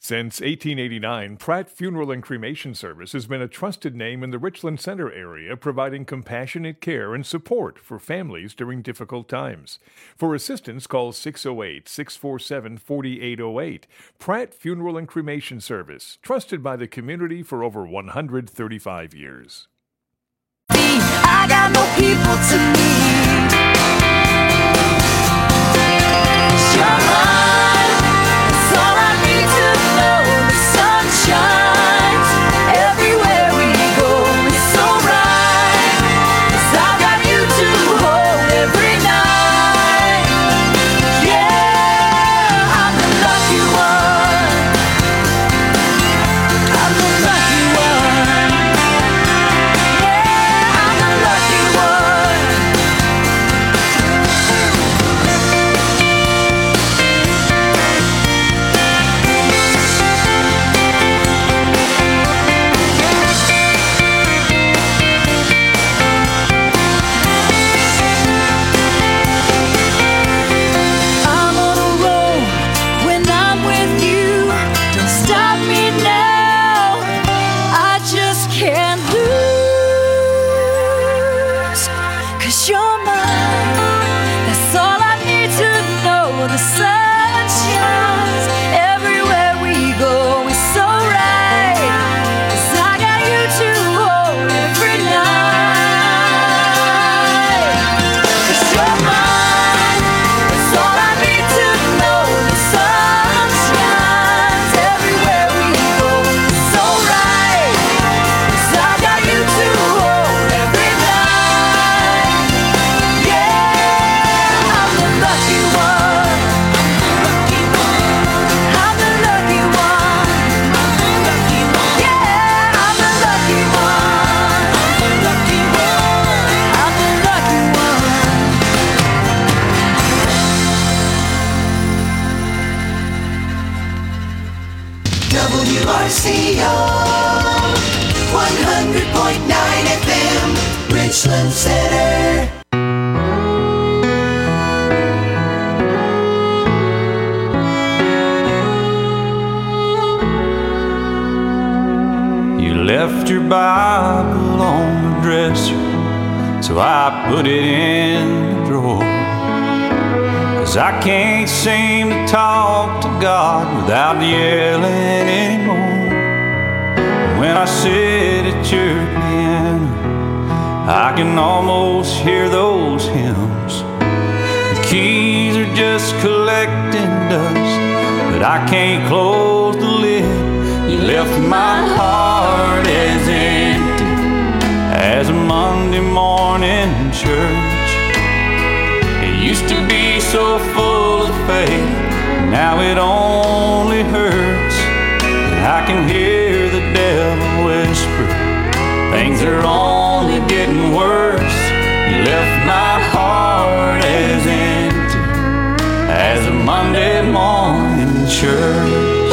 Since 1889, Pratt Funeral and Cremation Service has been a trusted name in the Richland Center area, providing compassionate care and support for families during difficult times. For assistance, call 608-647-4808. Pratt Funeral and Cremation Service, trusted by the community for over 135 years. I got no people to meet. You're mine. That's all I need to know. The sun shines everywhere we go. It's so right, 'cause I've got you to hold every night. Yeah, I'm the lucky one. I'm the lucky one. Yeah, I'm the lucky one. I'm on a roll when I'm with you. Don't stop me now. I just can't lose. 'Cause you're mine. That's all I need to know. The sun shines everywhere we go. It's so right. 'Cause I got you to hold every night. 'Cause you're mine. That's all I need to know. The sun shines everywhere we go. It's so right. 'Cause I got you to hold every night. Yeah, I'm the lucky one. I'm the lucky one. Yeah, I'm the lucky one. I'm the lucky one. WRCO 100.9 FM, Richland Center. You left your Bible on the dresser, so I put it in the drawer. 'Cause I can't seem to talk to God without yelling anymore. When I sit at your piano, I can almost hear those hymns. The keys are just collecting dust, but I can't close the lid. You left my heart as empty as a Monday morning church. It used to be so full of faith, now it only hurts. And I can hear the devil whisper, things are only getting worse. You left my heart as empty as a Monday morning church.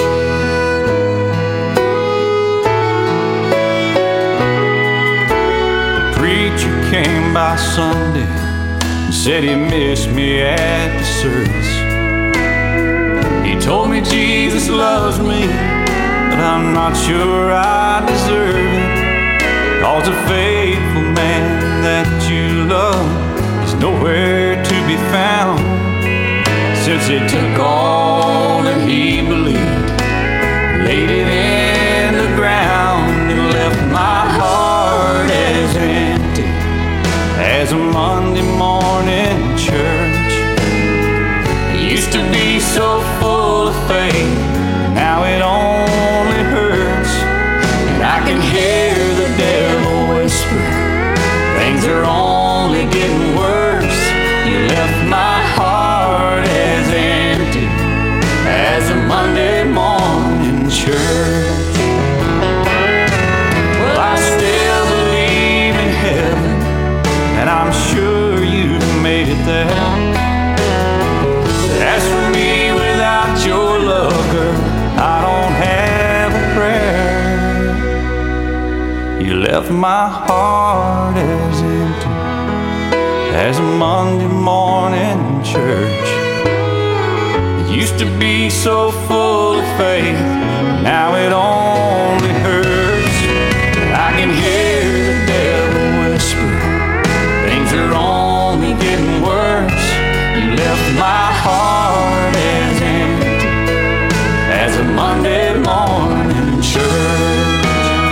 The preacher came by Sunday, said he missed me at the service. He told me Jesus loves me, but I'm not sure I deserve it. 'Cause a faithful man that you love is nowhere to be found. Since he took all that he believed, laid it in the ground, and left my heart as empty as a Monday morning church. It used to be so full of faith, now it only hurts. And I can hear the devil whisper, things are only getting worse. You left my heart as empty as a Monday morning church. Well, I still believe in heaven, and I'm sure you've made it there. But as for me, without your love, girl, I don't have a prayer. You left my heart as empty as a Monday morning church. It used to be so full of faith, Monday morning in church.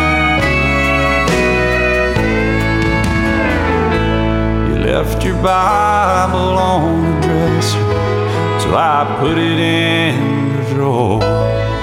You left your Bible on the dresser, so I put it in the drawer.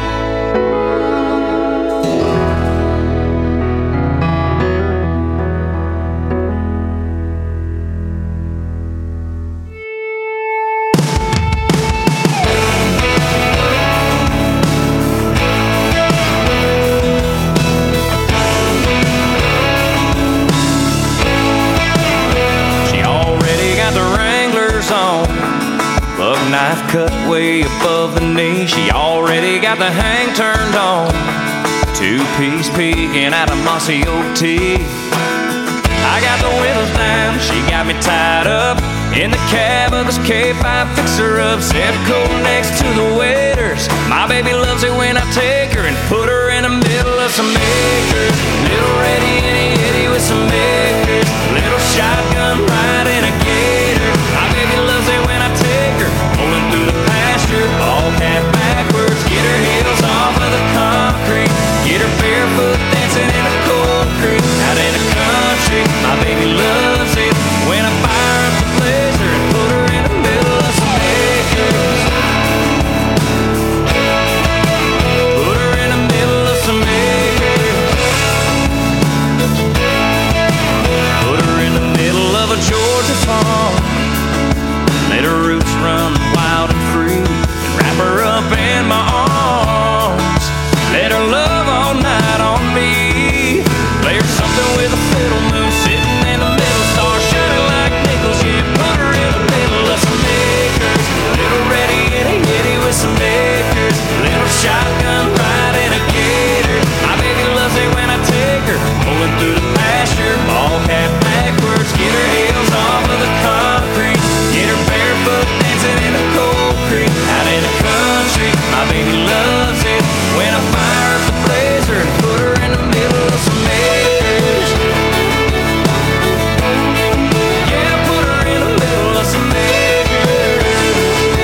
Knife cut way above the knee. She already got the hang turned on. Two-piece peeking out of mossy oak tea. I got the windows down. She got me tied up in the cab of this K5 fixer-up. Set coat next to the waiters. My baby loves it when I take her and put her in the middle of some acres. Little ready itty-itty with some acres. Little shotgun ride in a gator. My baby loves it when I take her rolling through the pasture, ball cap backwards. Get her heels off of the concrete. Get her barefoot dancing in a cold creek. Out in the country, my baby loves it when I fire up the blazer and put her in the middle of some acres. Put her in the middle of some acres. Put her in the middle of a Georgia farm. Let her roots run wild and free, and wrap her up in my arms. Let her love all night on me. Play her something with a fiddle moon sitting in the middle, stars shining like nickels. Yeah, put her in the middle of some acres. Little ready itty-itty with some acres. Little shotgun ride in a gator. My baby loves it when I take her pulling through the pasture, ball cap backwards. Get her heels off of the concrete. Get her barefoot dancing in the cold creek. Out in the country, my baby loves it when I fire up the blazer and put her in the middle of some acres. Yeah, put her in the middle of some acres.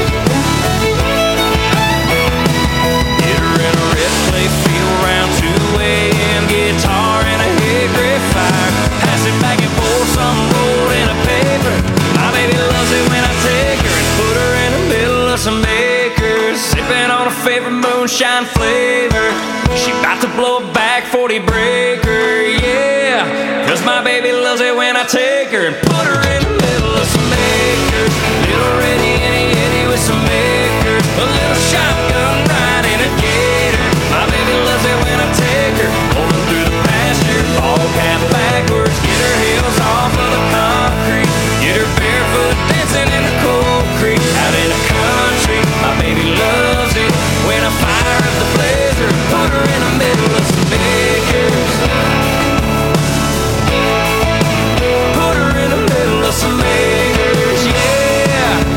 Get her in a red clay field around 2 a.m. Guitar and a hickory fire. Pass it back and forth, something rolled in a paper. My baby loves it when I take her and put her in the middle of some acres. Sipping on a favorite moonshine flavor. She about to blow a back 40 breaker, yeah. Cause my baby loves it when I take her and put her in the middle of some acres. Little ready itty-itty with some acres. A little shotgun ride in a gator. My baby loves it when I take her rolling through the pasture, ball cap backwards. Get her heels off of the concrete. Get her barefoot dancing in the cold creek. Out in the country, my baby loves it when I fire up the blazer and put her in the middle of some acres. Put her in the middle of some acres, yeah.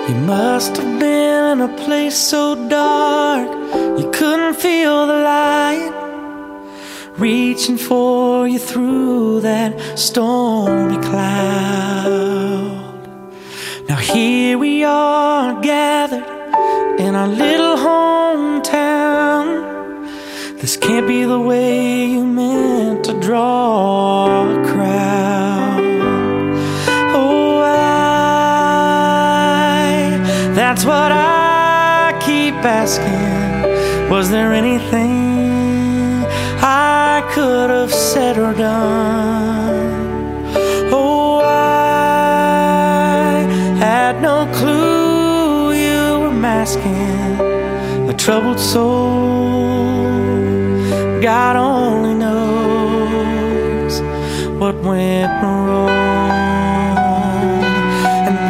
You must have been in a place so dark you couldn't feel the light reaching for you through that stormy cloud. Now here we are gathered in our little hometown. This can't be the way you meant to draw a crowd. Oh, that's what I keep asking. Was there anything I could have said or done? Oh, I had no clue you were masking a troubled soul. God only knows what went wrong. And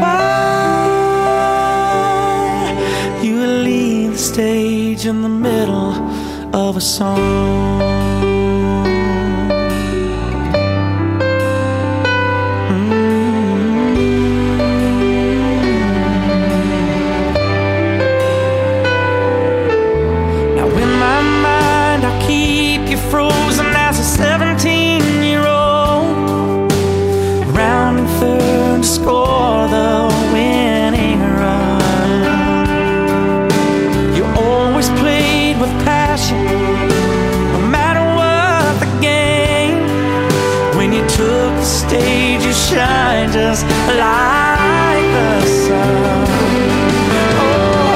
why you leave the stage in the middle of a song. Now in my mind I keep you frozen as a 17-year-old, rounding third to score the winning run. You always played with passion, no matter what the game. When you took the stage, you shine just like the sun. Oh,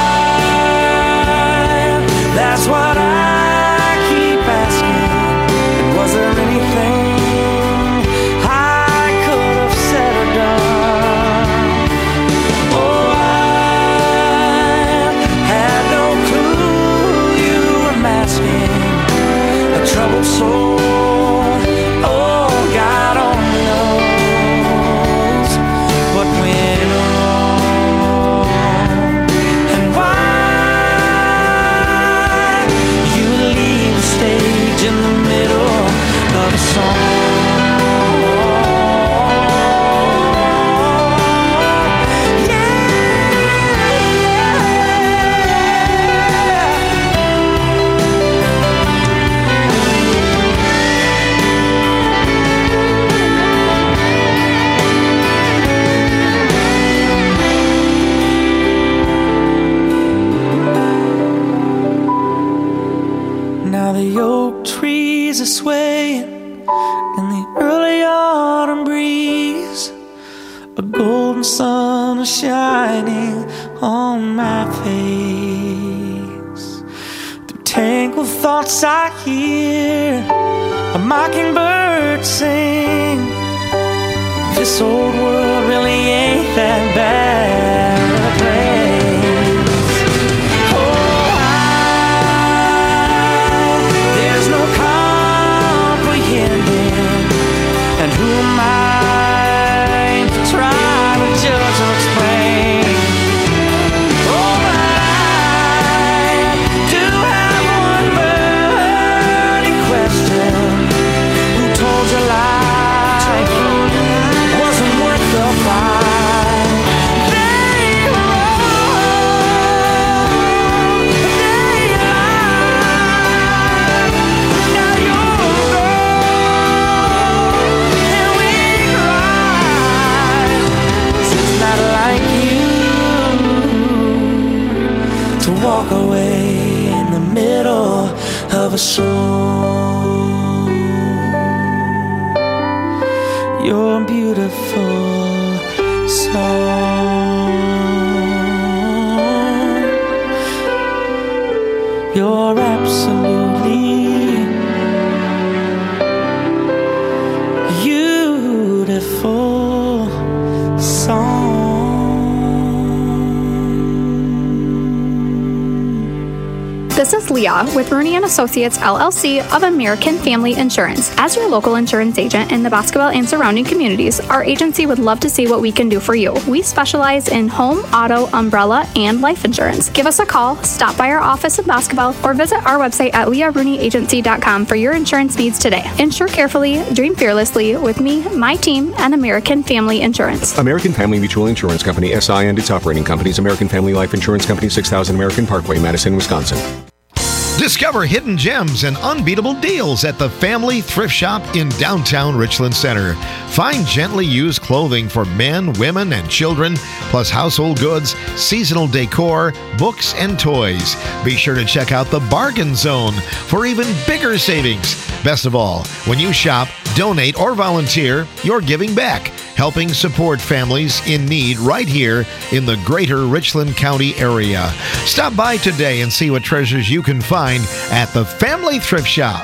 that's what I keep asking. And was there anything I could have said or done? Oh, I had no clue you were masking a troubled soul. Oh, God only knows what went wrong. And why you leave the stage in the middle of a song. Now the oak trees are swaying in the early autumn breeze. A golden sun is shining on my face. Through tangled thoughts I hear a mockingbird sing. This old world really ain't that bad a place. There's no comprehending, and who am I to try to judge or explain? Oh, but I do have one burning question. Who told you life wasn't worth the fight? They wrong, they lied. Now you're gone, and we cry. 'Cause it's not like you to walk away in the middle of a song. You're a beautiful song. You're absolutely beautiful song. This is Leah with Rooney & Associates LLC of American Family Insurance. As your local insurance agent in the Boscobel and surrounding communities, our agency would love to see what we can do for you. We specialize in home, auto, umbrella, and life insurance. Give us a call, stop by our office in Boscobel, or visit our website at leahrooneyAgency.com for your insurance needs today. Insure carefully, dream fearlessly with me, my team, and American Family Insurance. American Family Mutual Insurance Company, SI and its operating companies, American Family Life Insurance Company, 6000 American Parkway, Madison, Wisconsin. Discover hidden gems and unbeatable deals at the Family Thrift Shop in downtown Richland Center. Find gently used clothing for men, women, and children, plus household goods, seasonal decor, books, and toys. Be sure to check out the Bargain Zone for even bigger savings. Best of all, when you shop, donate, or volunteer, you're giving back, helping support families in need right here in the greater Richland County area. Stop by today and see what treasures you can find at the Family Thrift Shop.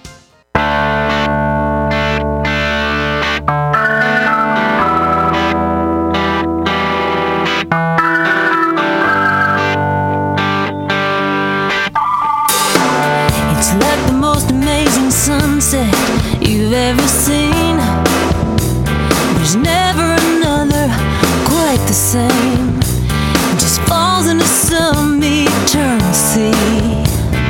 It's like the most amazing sunset you've ever seen. There's never another quite the same. It just falls into some eternal sea.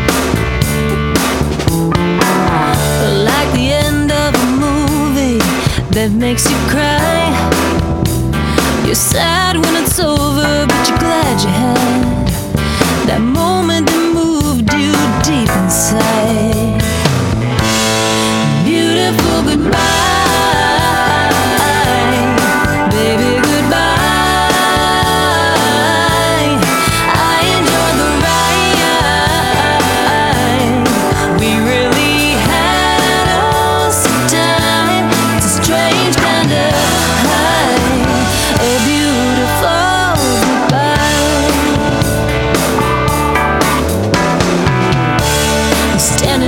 Like the end of a movie that makes you cry. You're sad when it's over, but you're glad you had that moment that moved you deep inside. Beautiful goodbye, baby, goodbye. I enjoyed the ride. We really had us some time. It's a strange kind of high, a beautiful goodbye. Standing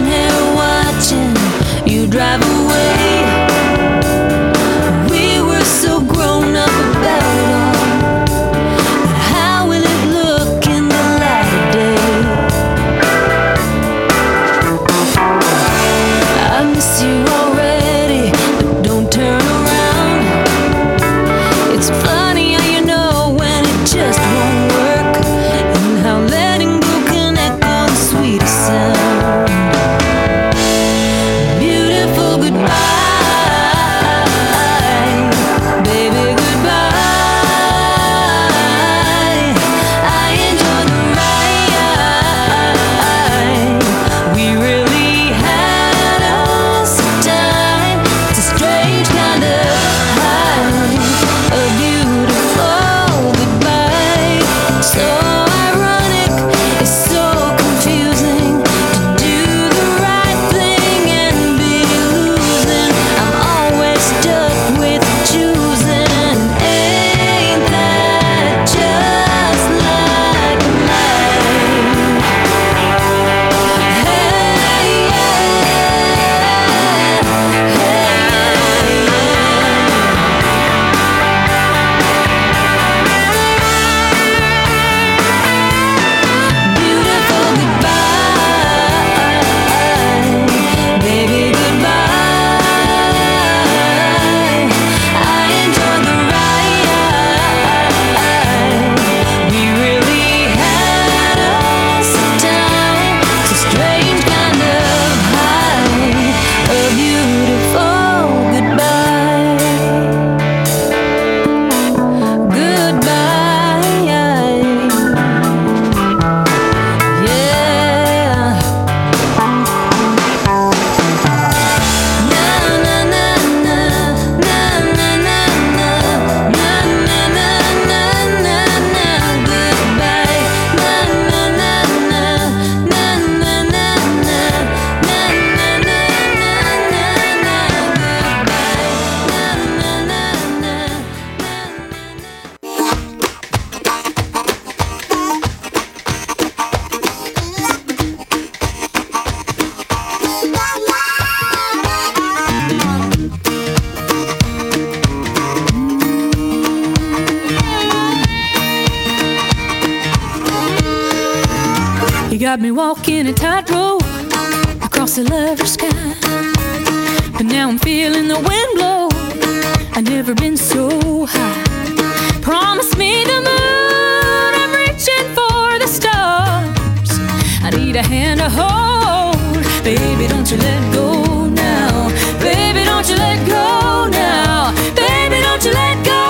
got me walking a tightrope across the luster sky. But now I'm feeling the wind blow. I've never been so high. Promise me the moon, I'm reaching for the stars. I need a hand to hold. Baby, don't you let go now. Baby, don't you let go now. Baby, don't you let go.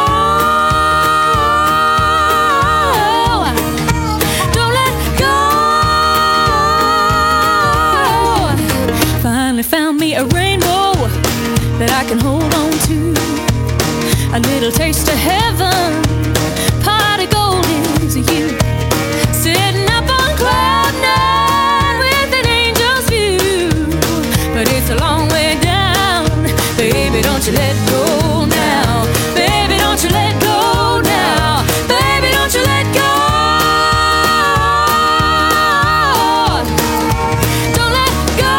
Don't let go. Finally found me a rainbow that I can hold on to. A little taste of heaven, pot of gold is you. Sitting up on cloud nine with an angel's view. But it's a long way down. Baby, don't you let go now. Baby, don't you let go now. Baby, don't you let go. Don't let go.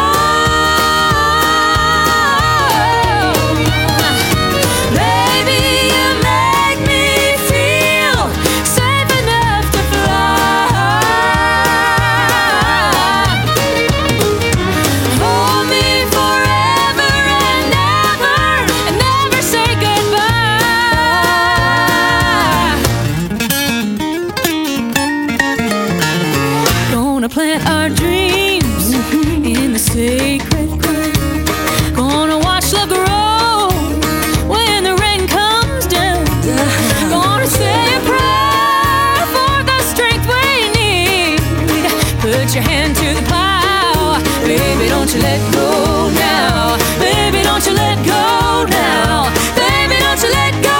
Baby, you make me feel safe enough to fly. Hold me forever and never say goodbye. Gonna plant our dreams in the sacred ground. Gonna watch love grow when the rain comes down. Gonna say a prayer for the strength we need. Put your hand to the plow. Baby, don't you let go now. Baby, don't you let go now. Baby, don't you let go.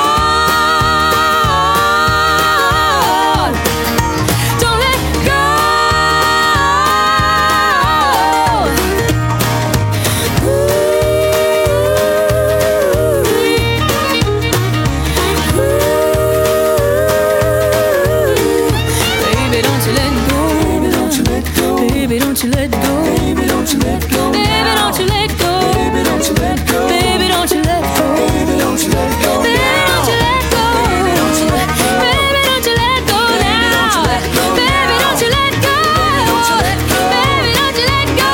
Don't let go. Baby, don't you let go. Baby, don't you let go. Baby, don't you let go. Baby, don't you let go. Baby, don't you let go. Baby, don't you let go. Baby, don't you let go. Baby, don't you let go. Baby, don't you let go. Baby, don't you let go. Baby, don't you let go now. Baby, don't you let go. Baby, don't you let go. Baby, don't you let go.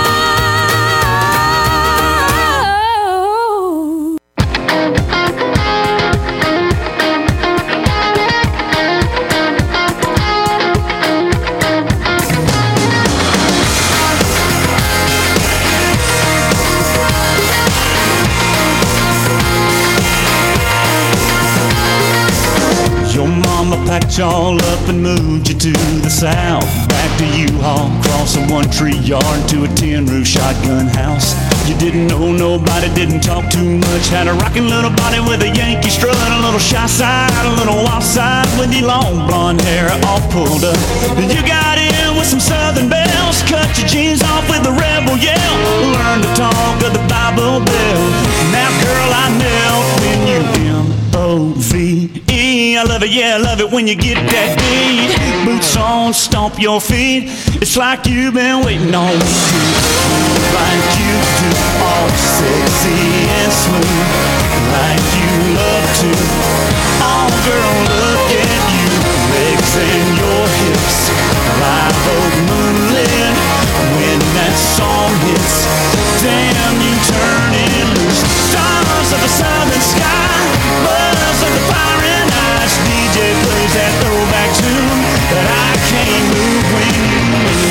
Your mama packed y'all up and moved you to the south. Back to U-Haul, cross a one-tree yard to a tin-roof shotgun house. You didn't know nobody, didn't talk too much. Had a rockin' little body with a Yankee strut, a little shy side, a little wild side with your long blonde hair all pulled up. You got in with some southern bells, cut your jeans off with a rebel yell. Learned to talk of the Bible Belt. Now, girl, I melt when you M-O-V-E. I love it, yeah, I love it when you get that beat. Boots on, stomp your feet. It's like you've been waiting on me to. Like you do, all sexy and smooth. Like you love to. Oh, girl, look at you. Legs and your hips. Live oak moonlit. When that song hits, damn, you turn it loose. Stars of the southern sky, buzz of the firing eyes. DJ plays that throwback tune that I can't move when you move.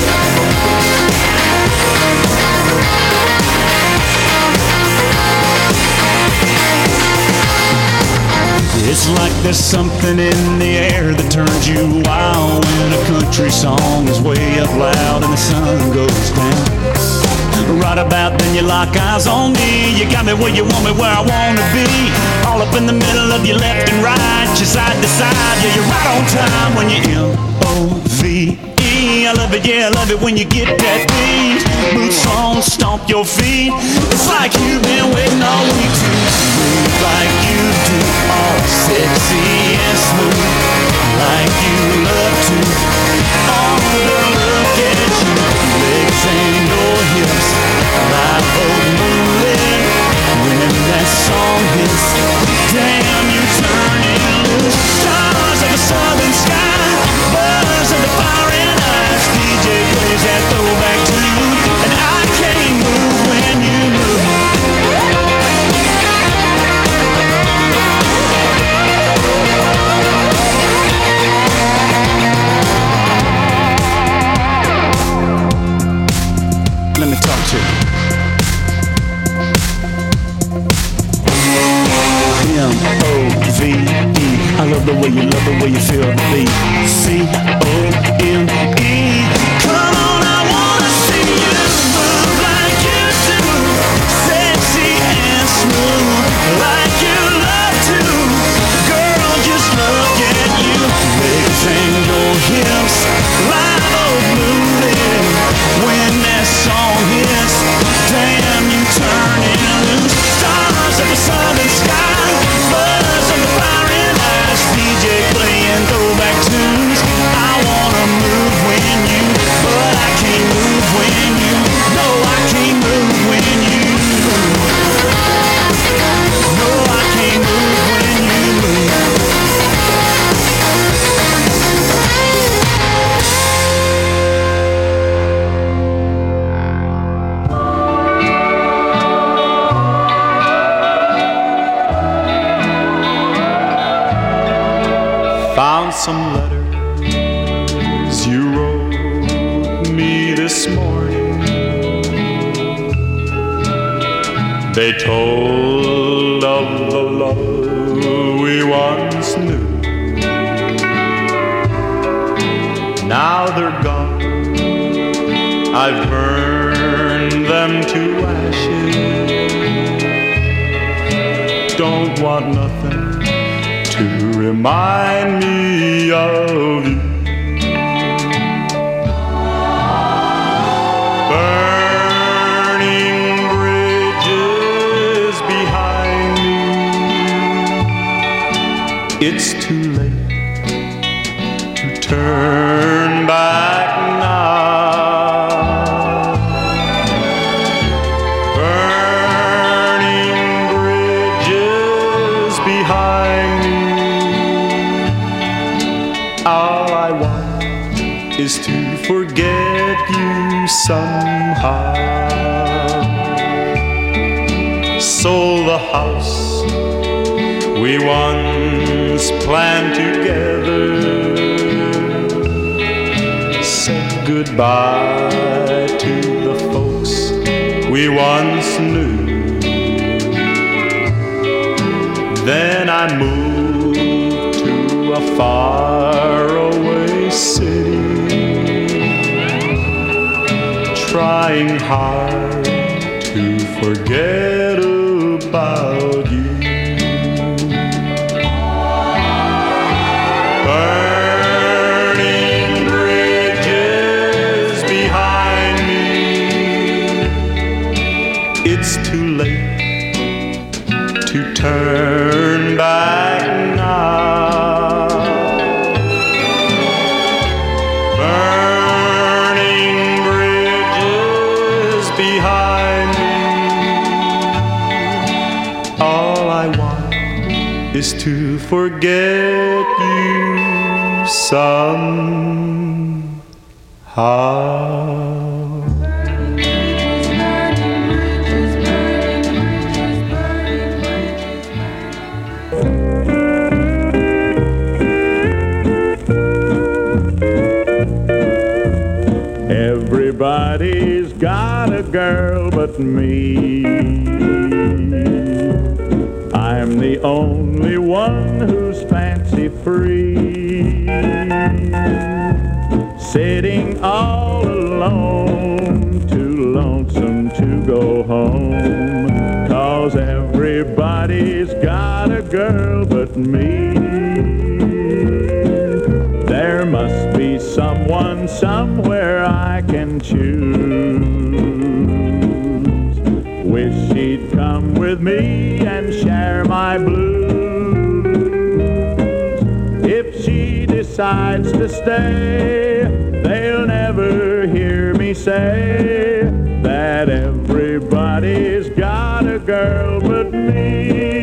It's like there's something in the air that turns you wild when a country song is way up loud and the sun goes down. Right about then you lock eyes on me. You got me where you want me, where I wanna be. All up in the middle of your left and right, your side to side. Yeah, you're right on time when you M-O-V-E. I love it, yeah, I love it when you get that beat. Boots on, stomp your feet. It's like you've been waiting all week to move like you do. All sexy and smooth, like you love to. Oh, girl, look at you. Legs and your hips, live oak moonlit. When that song hits, damn, you turn it loose. Stars of the southern sky, buzz of the firing eyes. DJ love the way you feel the beat. C-O-M-E. Come on, I wanna see you move like you do, sexy and smooth, like you love to. Girl, just look at you, big tango hips, live oak moving. When that song hits, damn, you turning loose. Stars of the southern sky, buzz of the firing eyes, DJ playing throwback tunes. I wanna move when you, but I can't move when you. No, I can't move when you. No, I can't move when you move. Found some letters you wrote me this morning. They told of the love we once knew. Now they're gone, I've burned them to ashes. Don't want nothing to remind me of you. Burning bridges behind me. It's too late to turn back now. Burning bridges behind me. All I want is to forget you somehow. Sold the house we once planned together. Said goodbye to the folks we once knew. Then I moved to a faraway city, trying hard to forget about you. Burning bridges behind me. It's too late to turn back now. Burning bridges behind me. All I want is to forget you somehow. Everybody's got a girl but me. I'm the only one who's fancy free, sitting all alone, too lonesome to go home, 'cause everybody's got a girl but me. There must be someone somewhere I can choose. Wish she'd come with me and share my blues. If she decides to stay, they'll never hear me say that everybody's got a girl but me.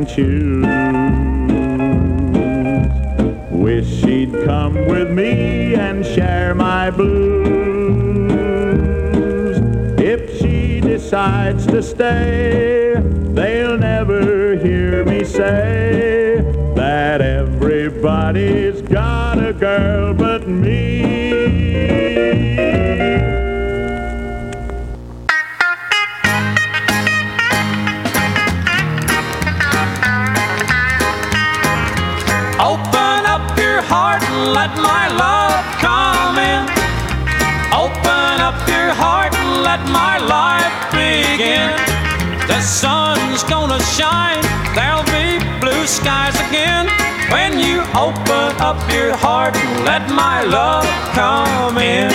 choose. Wish she'd come with me and share my blues. If she decides to stay, they'll never hear me say that everybody's got a girl but me. Open up your heart and let my love come in. Open up your heart and let my life begin. The sun's gonna shine, there'll be blue skies again. When you open up your heart and let my love come in.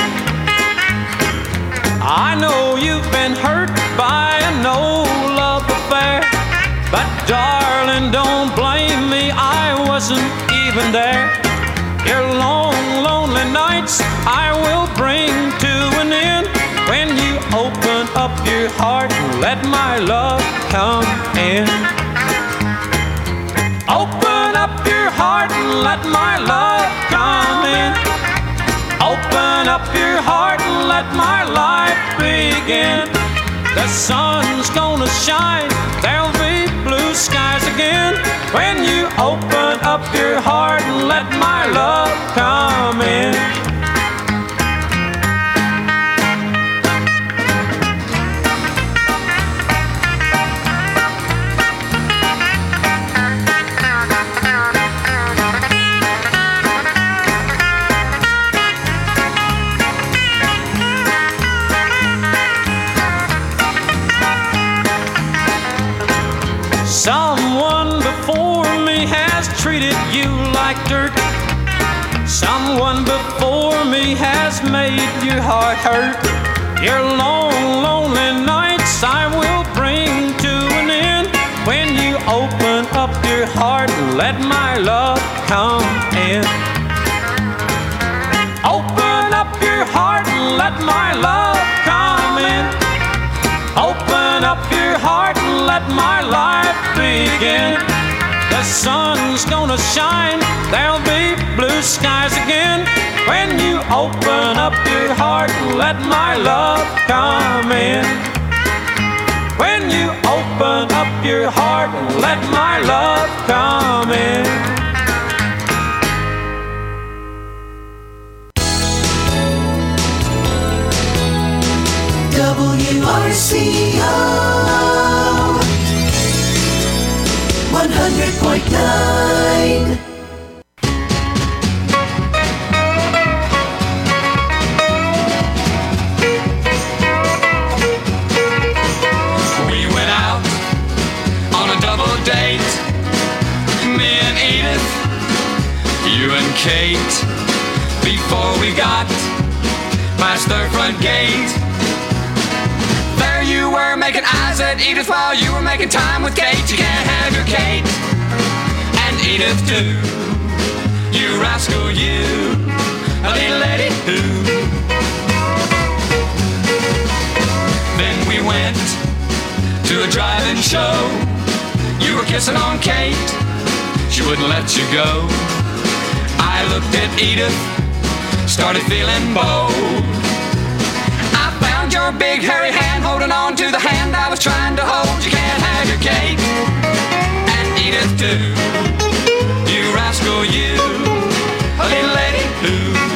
I know you've been hurt by an old love affair, but darling, don't blame me, I wasn't even there. Your long, lonely nights I will bring to an end when you open up your heart and let my love come in. Open up your heart and let my love come in. Open up your heart and let my life begin. The sun's gonna shine, there'll be blue skies again when you open up your heart and let my love come in. Someone before me has treated you like dirt. Someone before me has made your heart hurt. Your long, lonely nights I will bring to an end when you open up your heart and let my love come in. Open up your heart and let my love come in. Open up your heart and let my life begin. The sun's gonna shine, there'll be blue skies again when you open up your heart and let my love come in. When you open up your heart and let my love come in. WRCO 100.9. We went out on a double date, me and Edith, you and Kate. Before we got past their front gate, there you were making eyes at Edith while you were making time with Kate. You can't have your Kate and Edith too. You rascal, you, a little lady who. Then we went to a drive-in show. You were kissing on Kate, she wouldn't let you go. I looked at Edith, started feeling bold. Your big hairy hand holding on to the hand I was trying to hold. You can't have your Kate and Edith too. You rascal, you, a little lady who.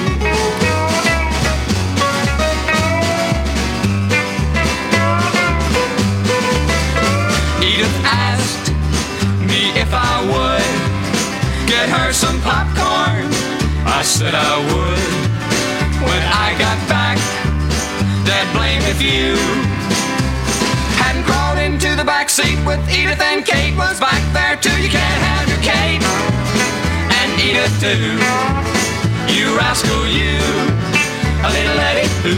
Edith asked me if I would get her some popcorn. I said I would. When I got back, Dad blamed if you hadn't crawled into the back seat with Edith, and Kate was back there too. You can't have your Kate and Edith too. You rascal, you, a little lady who.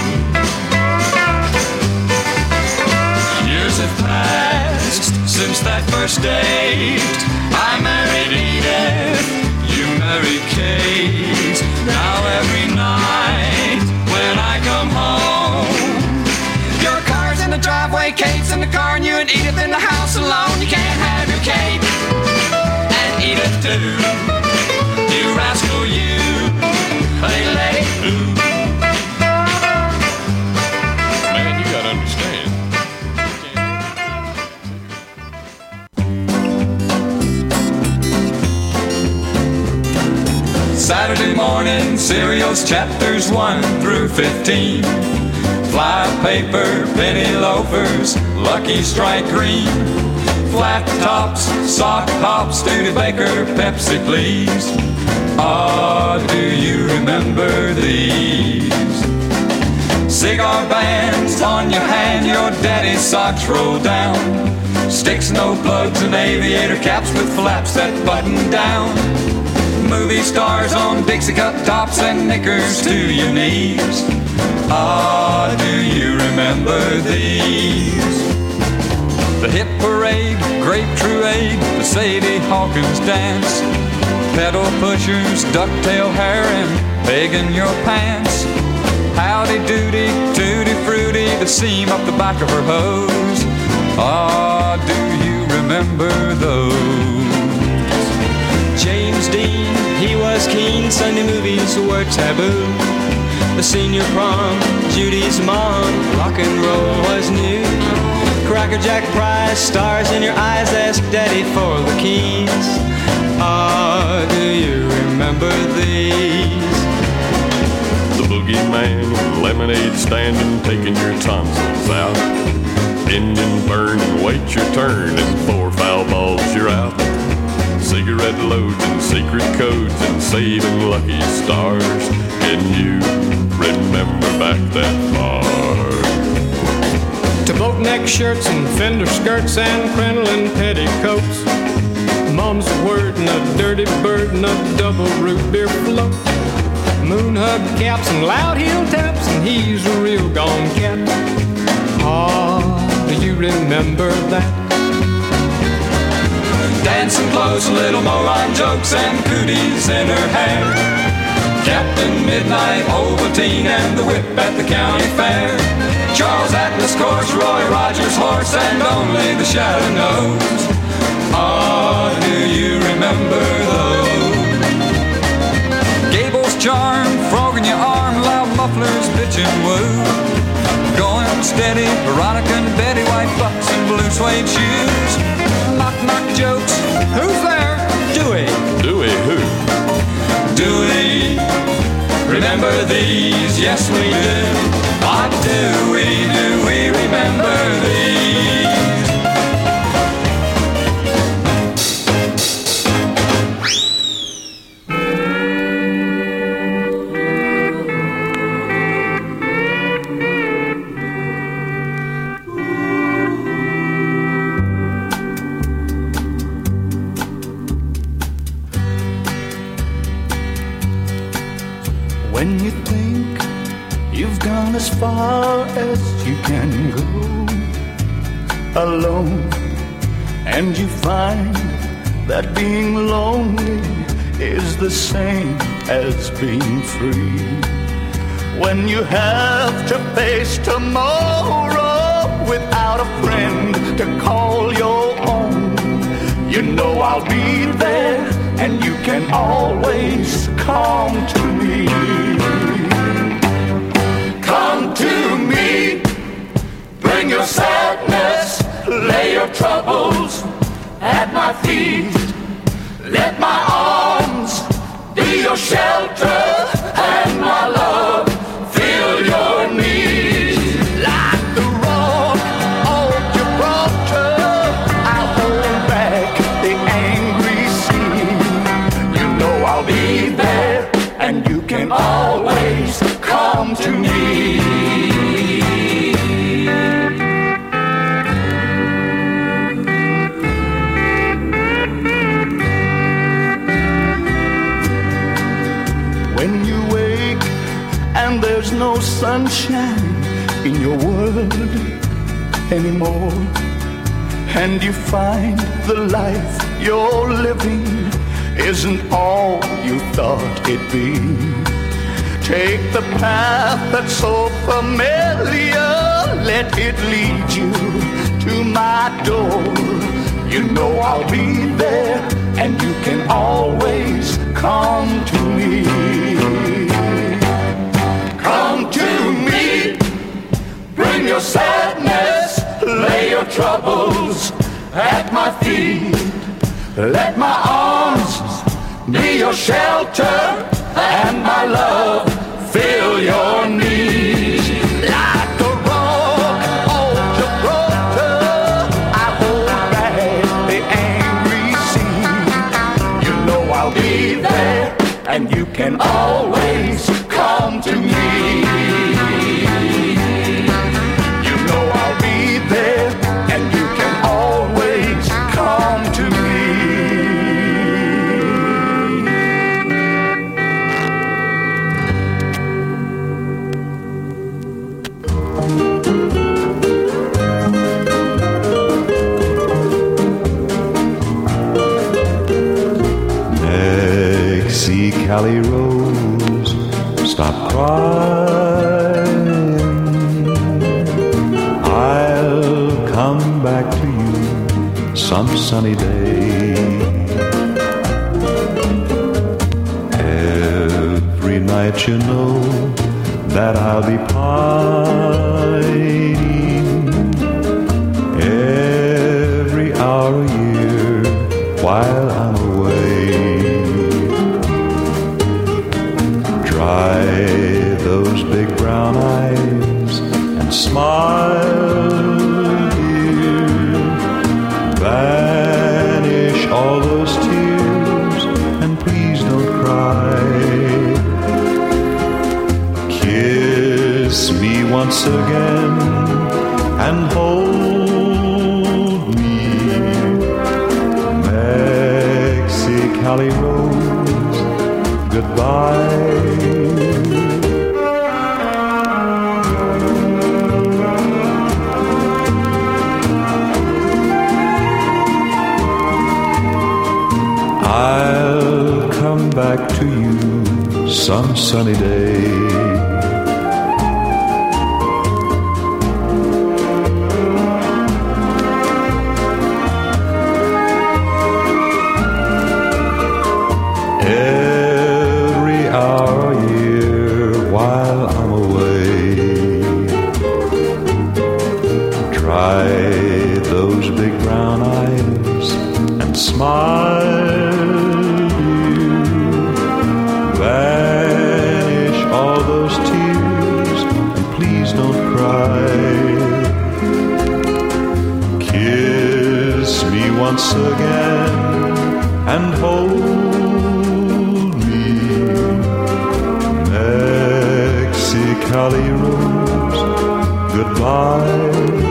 Years have passed since that first date. I married Edith, you married Kate. Now every night when I come home, your car's in the driveway away Kate's in the car and you and Edith in the house alone. You can't have your cake and Edith too. You rascal, you. Hey, lady, ooh. Man, you gotta understand. Saturday morning cereals, chapters 1 through 15. Fly paper, penny loafers, Lucky Strike green. Flat tops, sock pops, Studebaker, Pepsi please. Ah, do you remember these? Cigar bands on your hand, your daddy's socks roll down. Sticks, no plugs, and aviator caps with flaps that button down. Movie stars on Dixie cup tops and knickers to your knees. Ah, do you remember these? The hip parade, grape truade, the Sadie Hawkins dance. Pedal pushers, ducktail hair, and pegging your pants. Howdy doody, tutti fruity, the seam up the back of her hose. Ah, do you remember those? James Dean, he was keen, Sunday movies were taboo. The senior prom, Judy's mom, rock and roll was new. Cracker Jack prize, stars in your eyes, ask daddy for the keys. Ah, do you remember these? The boogeyman, lemonade standing, taking your tonsils out. Engine burn and wait your turn, and 4 foul balls you're out. Cigarette loads and secret codes and saving lucky stars. Can you remember back that far? To boat-neck shirts and fender skirts and crinoline petticoats. Mom's word and a dirty bird and a double root beer float. Moon hug caps and loud heel taps, and he's a real gone cat. Ah, do you remember that? Dancing clothes, little moron jokes, and cooties in her hair. Captain Midnight, Ovaltine, and the whip at the county fair. Charles Atlas course, Roy Rogers horse, and only the shadow knows. Ah, do you remember those? Gable's charm, frog in your arm, loud mufflers, bitch and woo. Going steady, Veronica and Betty, white bucks and blue suede shoes. Knock knock jokes, who's there? Dewey. Dewey who? Dewey, remember these? Yes we do. What do we remember these? When you think you've gone as far as you can go alone, and you find that being lonely is the same as being free. When you have to face tomorrow without a friend to call your own, you know I'll be there, and you can always come to me. Come to me, bring your sadness, lay your troubles at my feet. Let my arms be your shelter, and my love fill your need. Like the rock of Gibraltar, I'll hold back the angry sea. You know I'll be there, and you can always come to me. When you wake and there's no sunshine in your world anymore, and you find the life you're living isn't all you thought it'd be, take the path that's so familiar let it lead you to my door. You know I'll be there, and you can always come to me. Come to me, bring your sadness, lay your troubles at my feet. Let my arms be your shelter, and my love fill your needs. Like a rock on Gibraltar, I hold back the angry sea. You know I'll be there, and you can always come to me. You know I'll be there, and you can always come to me. Mexicali Rose, stop crying. I'll come back to you some sunny day. Every night you know that I'll be pining. Every hour a year while I'm away. Dry those big brown eyes and smile, dear. Vanish all those tears and please don't cry. Kiss me once again and hold me. Mexicali Rose, goodbye. I'll come back to you some sunny day. Every hour a year while I'm away. Dry those big brown eyes and smile. Vanish all those tears and please don't cry. Kiss me once again and hold me. Mexicali Rose, goodbye.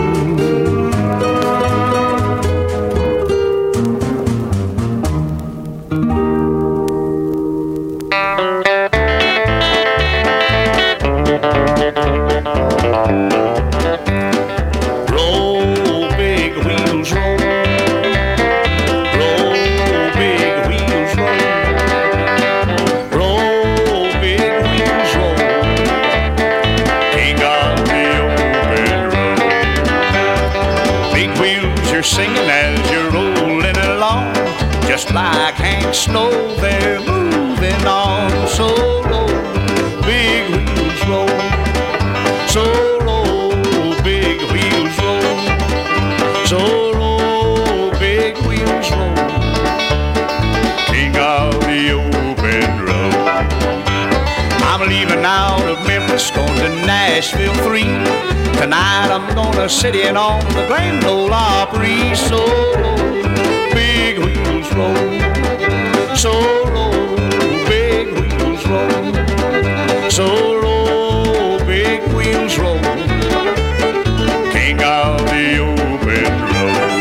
Singing as you're rolling along, just like Hank Snow, they're moving on. So low, big wheels roll. So low, big wheels roll. So low, big wheels roll. King of the open road. I'm leaving out of Memphis, going to Nashville 3. Tonight I'm gonna sit in on the Grand Ole Opry. So low, big wheels roll. So low, big wheels roll. So low, big wheels roll. King of the open road.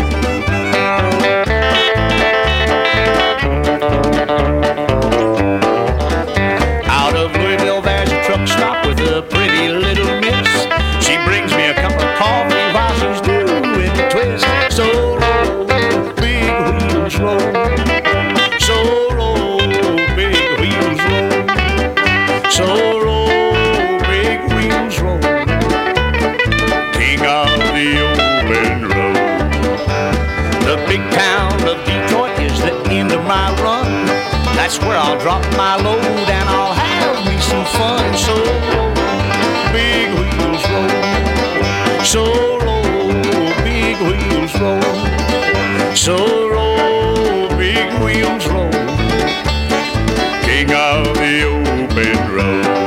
Out of Louisville there's a truck stop with a pretty little miss. She brings me a cup of coffee while she's doing the twist. So low, big wheels roll. That's where I'll drop my load and I'll have me some fun. So big wheels roll, so roll, big wheels roll, so roll, big wheels roll, king of the open road.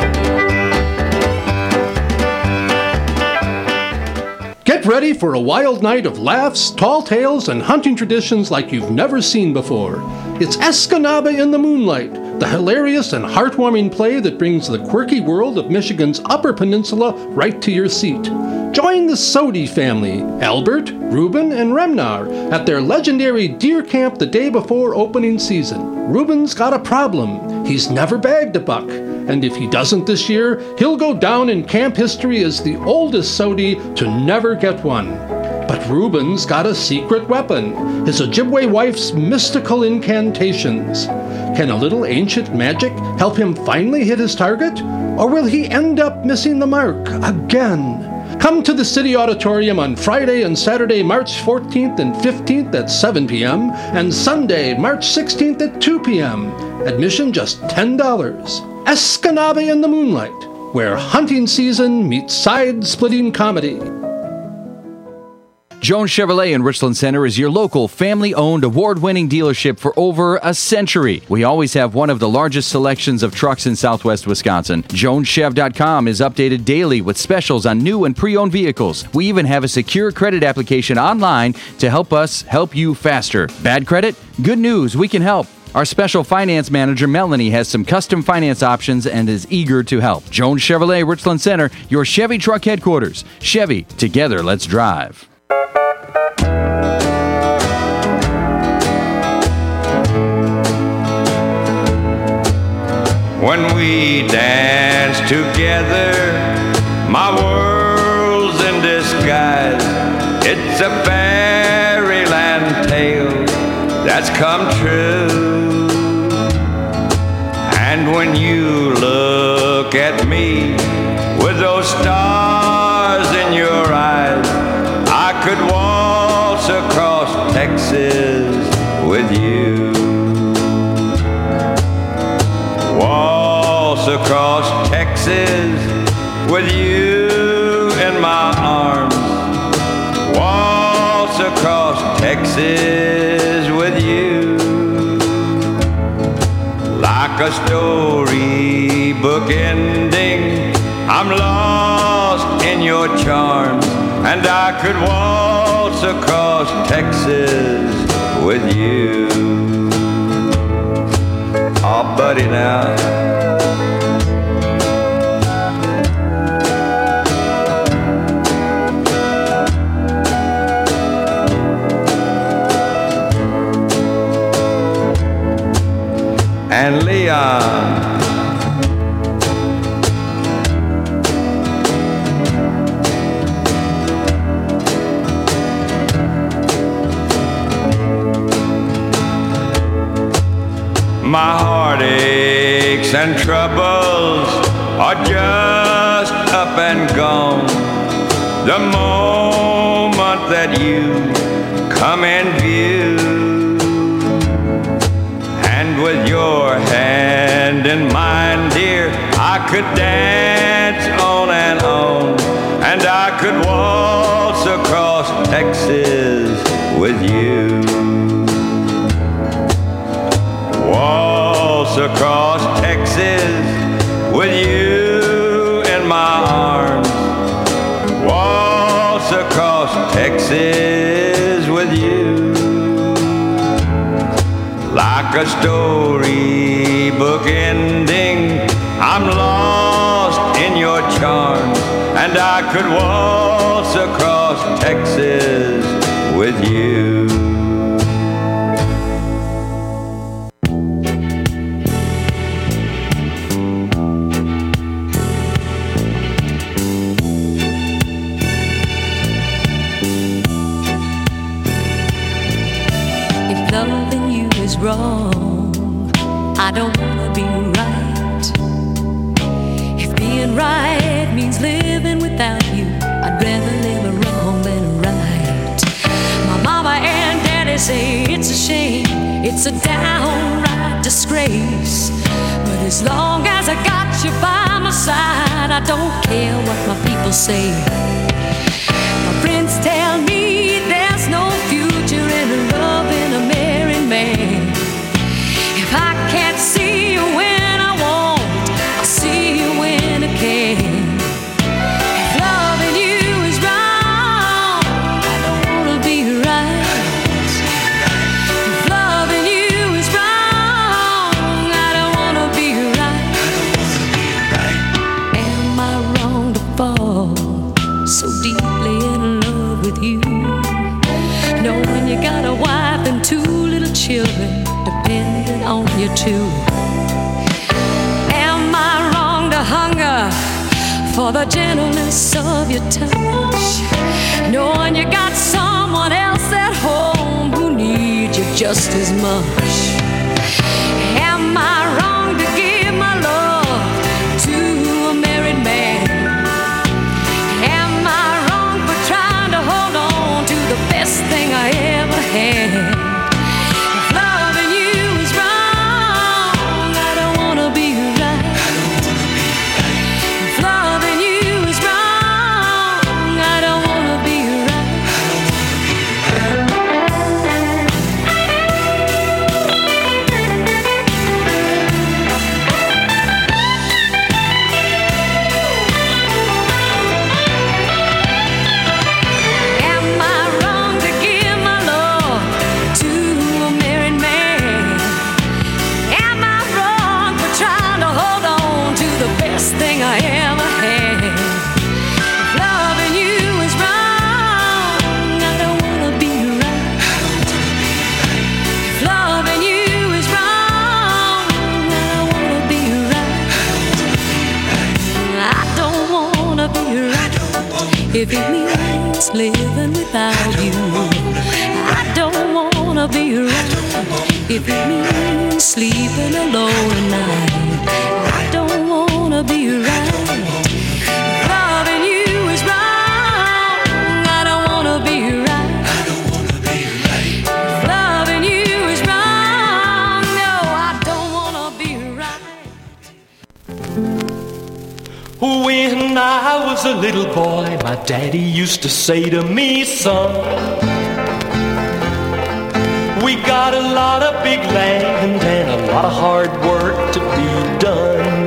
Get ready for a wild night of laughs, tall tales, and hunting traditions like you've never seen before. It's Escanaba in the Moonlight, the hilarious and heartwarming play that brings the quirky world of Michigan's Upper Peninsula right to your seat. Join the Sodi family, Albert, Reuben, and Remnar, at their legendary deer camp the day before opening season. Reuben's got a problem. He's never bagged a buck, and if he doesn't this year, he'll go down in camp history as the oldest Sodi to never get one. But Reuben's got a secret weapon, his Ojibwe wife's mystical incantations. Can a little ancient magic help him finally hit his target? Or will he end up missing the mark again? Come to the City Auditorium on Friday and Saturday, March 14th and 15th at 7 p.m. and Sunday, March 16th at 2 p.m. Admission just $10. Escanaba in the Moonlight, where hunting season meets side-splitting comedy. Jones Chevrolet in Richland Center is your local family-owned award-winning dealership for over a century. We always have one of the largest selections of trucks in southwest Wisconsin. JonesChev.com is updated daily with specials on new and pre-owned vehicles. We even have a secure credit application online to help us help you faster. Bad credit? Good news, we can help. Our special finance manager, Melanie, has some custom finance options and is eager to help. Jones Chevrolet, Richland Center, your Chevy truck headquarters. Chevy, together, let's drive. When we dance together, my world's in disguise. It's a fairyland tale that's come true. And when you look at me with those stars in your eyes, I could waltz across Texas with you. Waltz across Texas with you in my arms. Waltz across Texas with you. Like a storybook ending, I'm lost in your charms, and I could waltz across Texas with you. Oh, buddy, now. And Leon. My heartaches and troubles are just up and gone the moment that you come in view. And with your hand in mine, dear, I could dance on, and I could waltz across Texas with you. Waltz across Texas with you in my arms. Waltz across Texas with you. Like a storybook ending, I'm lost in your charms, and I could waltz across Texas with you. If loving you is wrong, I don't wanna be right. If being right means living without you, I'd rather live a wrong than a right. My mama and daddy say it's a shame, it's a downright disgrace. But as long as I got you by my side, I don't care what my people say. My friends tell me there's no future in loving a married man. If I can't see you when I want, I'll see you when I can. If loving you is wrong, I don't wanna be right. If loving you is wrong, I don't wanna be right. Am I wrong to fall so deeply in love with you, knowing you got a wife and 2 little children dependent on you too? Am I wrong to hunger for the gentleness of your touch, knowing you got someone else at home who needs you just as much? Am I wrong to give my love to a married man? Am I wrong for trying to hold on to the best thing I ever had? If loving you is wrong, I don't wanna be right. If loving you is wrong, I don't wanna be right. Am I wrong to give my love to a married man? Am I wrong for trying to hold on to the best thing I ever had? If loving you is wrong, I don't wanna be right. If loving you is wrong, I don't wanna be right. I don't wanna be right. If it means living without you, I don't wanna be right. If it means sleeping alone at night, I don't wanna be right. If loving you is wrong, I don't wanna be right. If loving you is wrong, no, I don't wanna be right. When I was a little boy, my daddy used to say to me, son, we got a lot of big land and a lot of hard work to be done.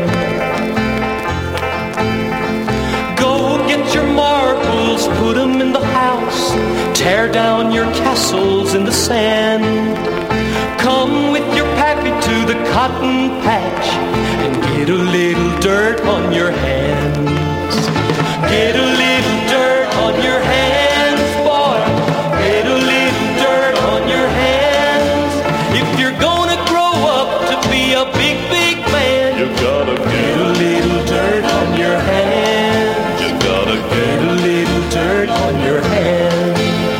Go get your marbles, put them in the house, tear down your castles in the sand. Come with your pappy to the cotton patch and get a little dirt on your hands. Get a little dirt on your hands, boy. Get a little dirt on your hands. If you're gonna grow up to be a big, big man, you gotta get a little dirt on your hands. You gotta get a little dirt on your hands.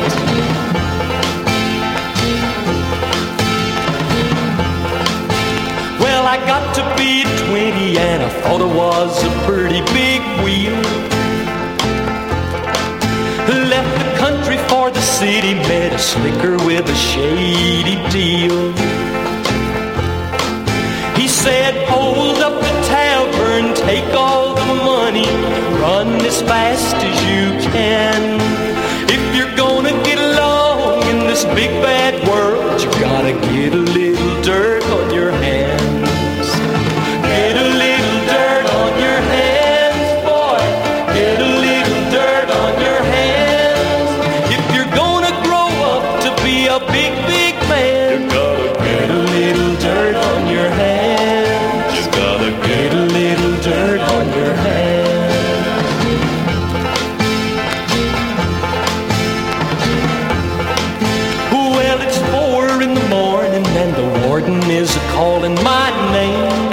Well, I got to be 20 and I thought it was a pretty big wheel. Left the country for the city, met a slicker with a shady deal. He said, hold up the tavern, take all the money, run as fast as you can. If you're gonna get along in this big bad world, you gotta get a little dirt on your hands. Get a little dirt on your hands, boy. Get a little dirt on your hands. If you're gonna grow up to be a big, big man, you gotta get a little dirt on your hands. You gotta get a little dirt on your hands. Well, it's 4 in the morning and the warden is calling my name.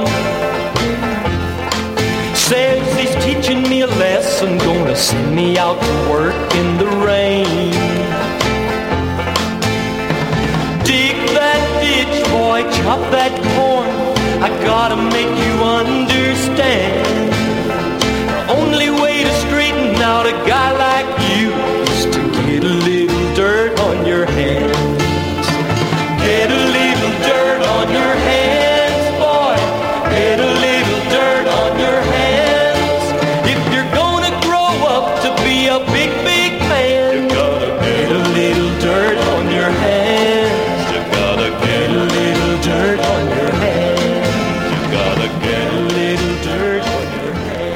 Says he's teaching me a lesson, gonna send me out to work in the rain. Dig that ditch, boy, chop that corn.